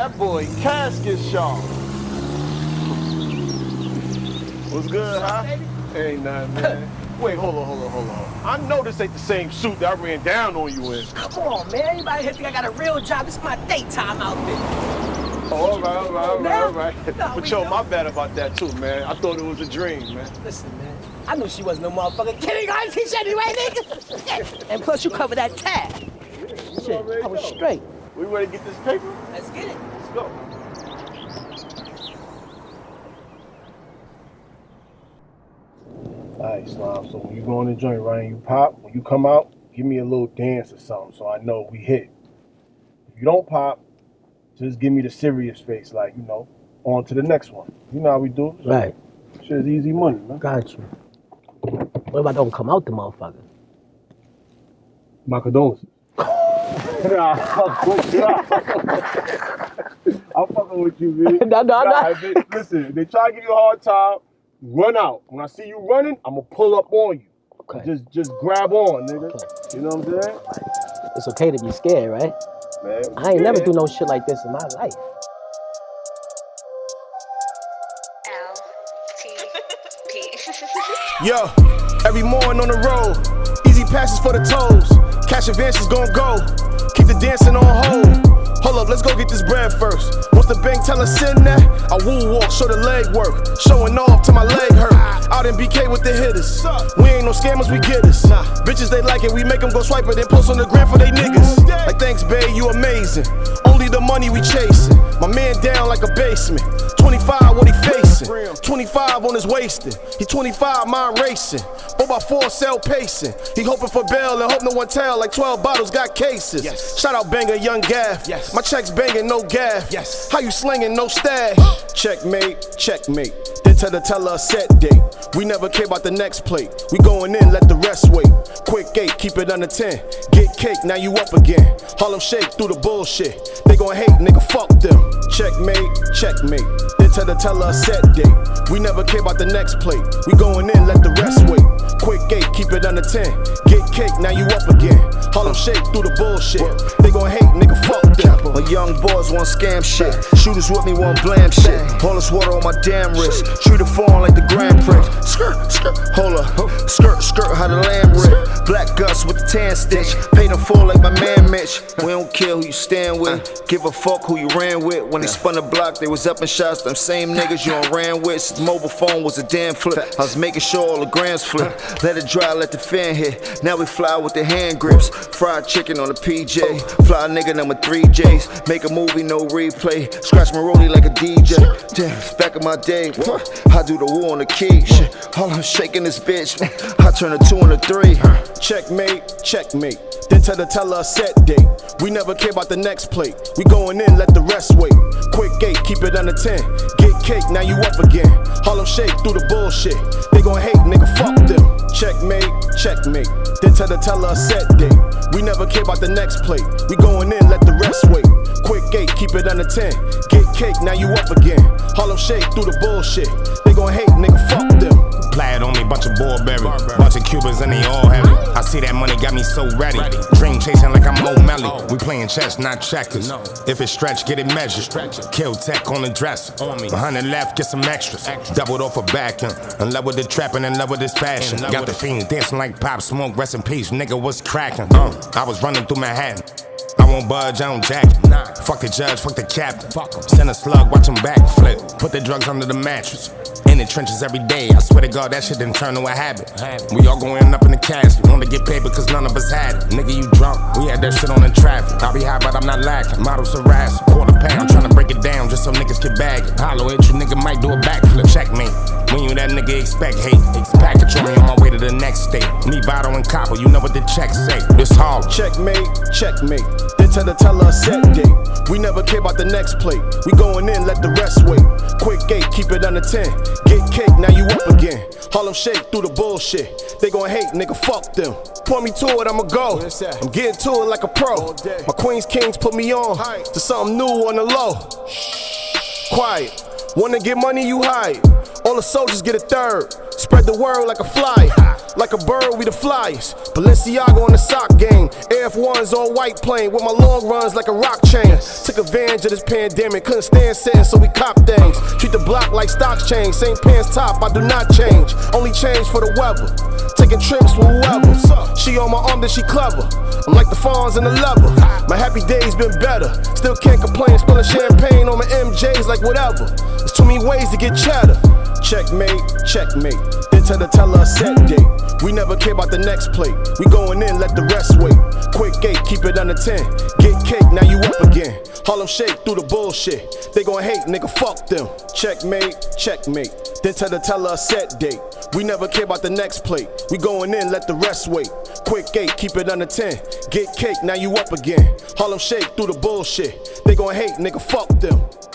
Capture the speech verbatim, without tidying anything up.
That boy casket sharp. What's good, huh? Ain't nothing, man. Wait, hold on, hold on, hold on. I know this ain't the same suit that I ran down on you in. Come on, man. Anybody here think I got a real job? This is my daytime outfit. Oh, all right, all right, all right, all right. No, But yo, my bad about that too, man. I thought it was a dream, man. Listen, man. I knew she wasn't no motherfucking kidding her teach anyway, nigga. And plus, you cover that tab. Yeah, Shit, I was know. straight. We ready to get this paper? Let's get it. Let's go. All right, Slime, so when you go in the joint, right, and you pop, when you come out, give me a little dance or something so I know we hit. If you don't pop, just give me the serious face, like, you know, on to the next one. You know how we do. So Right. Shit is easy money, man. Got you. What if I don't come out the motherfucker? My condolences. Nah, I'm fucking with you, man. No, no, nah, no. if they, listen, if they try to give you a hard time, run out. When I see you running, I'm gonna pull up on you. Okay. Just just grab on, nigga. Okay. You know what I'm saying? It's okay to be scared, right? Man, I ain't never yeah. do no shit like this in my life. L T P. Yo, every morning on the road, easy passes for the toes. Cash advances gon' go, keep the dancing on hold. Hold up, let's go get this bread first. Once the bank tell us send that, I woo walk, show the leg work. Showing off till my leg hurt. Out in B K with the hitters. We ain't no scammers, we get us. Bitches, they like it, we make them go swipe it, then post on the gram for they niggas. Like, thanks, babe, you amazing. Only the money we chasing. My man down like a basement. twenty-five, what he facing? twenty-five on his wasted. He twenty-five, mind racing. four by four, cell pacing. He hoping for bail and hope no one tell. Like twelve bottles got cases. Yes. Shout out Banger, Young Gaff. Yes. My checks banging, no gaff. Yes. How you slinging, no stash? Checkmate, checkmate. Then tell the teller a set date. We never care about the next plate. We going in, let the rest wait. Quick eight, keep it under ten. Get cake, now you up again. Harlem shake through the bullshit. They gon' hate, nigga, fuck them. Checkmate, checkmate. Then tell the teller a set date. We never care about the next plate. We going in, let the rest wait. Quick eight, keep it under ten. Get cake, now you up again. Harlem shake through the bullshit. They gon' hate, nigga, fuck them. My young boys want scam shit. Shooters with me want blam shit. All this water on my damn wrist. Shoot it falling like the Grand Prix. Skirt, skirt, hold up. Skirt, skirt, how the lamb rip. Black Gus with the tan stitch. Pay them full like my man Mitch. We don't care who you stand with. Give a fuck who you ran with. When they spun the block, they was up in shots. Them same niggas you done ran with. Since mobile phone was a damn flip. I was making sure all the grams flip. Let it dry, let the fan hit. Now we fly with the hand grips. Fried chicken on the P J. Fly nigga number three J's. Make a movie, no replay. Scratch my rollie like a D J. Damn, it's back in my day. I do the woo on the key. Shit. All I'm shaking this bitch. I turn a two and a three. Checkmate, checkmate. Then tell the teller a set date. We never care about the next plate. We going in, let the rest wait. Quick eight, keep it under ten. Get cake, now you up again. Harlem shake through the bullshit. They gon' hate, nigga, fuck them. Checkmate, checkmate. Then tell the teller a set date. We never care about the next plate. We going in, let the rest wait. Quick eight, keep it under ten. Get cake, now you up again. Harlem shake through the bullshit. They gon' hate, nigga, fuck them. Plaid on me, bunch of Burberry, bunch of Cubans and they all heavy. I see that money got me so ready. Dream chasing like I'm O'Malley. We playing chess, not checkers. If it's stretch, get it measured. Kill tech on the dresser. Behind the left, get some extras. Doubled off a back end. In love with the trapping, in love with this fashion. Got the fiend dancing like Pop Smoke. Rest in peace, nigga, what's cracking? Uh, I was running through Manhattan. I won't budge, I don't jack it. Fuck the judge, fuck the captain. Send a slug, watch him backflip. Put the drugs under the mattress. In the trenches every day. I swear to God, that shit didn't turn to a habit. We all going up in the casket. Want to get paid because none of us had it. Nigga, you drunk. We had that shit on the traffic. I be high, but I'm not lacking. Models harass, quarter pound. Trying to break it down just so niggas can bag it. Hollow at you, nigga might do a backflip. Checkmate. When you that nigga expect hate. Package on me on my way to the next state. Me, Votto, and Copper, you know what the checks say. This hall. Checkmate, checkmate. Then tell the teller a set date. We never care about the next plate. We going in, let the rest wait. Quick eight, keep it under ten. Get cake, now you up again. Harlem shake through the bullshit. They gon' hate, nigga, fuck them. Point me to it, I'ma go. I'm getting to it like a pro. My queens, kings put me on to something new on the low. Quiet. Wanna get money, you hide. All the soldiers get a third. Spread the word like a flyer. Like a bird, we the flyers. Balenciaga on the sock game. Air F ones all white plane with my long runs like a rock chain. Took advantage of this pandemic, couldn't stand sitting, so we cop things. Treat the block like stocks change. Same pants top, I do not change. Only change for the weather. Taking trips with whoever. She on my arm, that she clever. I'm like the fawns and the leather. My happy days been better. Still can't complain. Spilling champagne on my M Js like whatever. There's too many ways to get cheddar. Checkmate, checkmate. Then tell the teller a set date. We never care about the next plate. We going in, let the rest wait. Quick gate, keep it under ten. Get cake, now you up again. Harlem shake through the bullshit. They gon' hate, nigga, fuck them. Checkmate, checkmate. Then tell the teller a set date. We never care about the next plate. We going in, let the rest wait. Quick gate, keep it under ten. Get cake, now you up again. Harlem shake through the bullshit. They gon' hate, nigga, fuck them.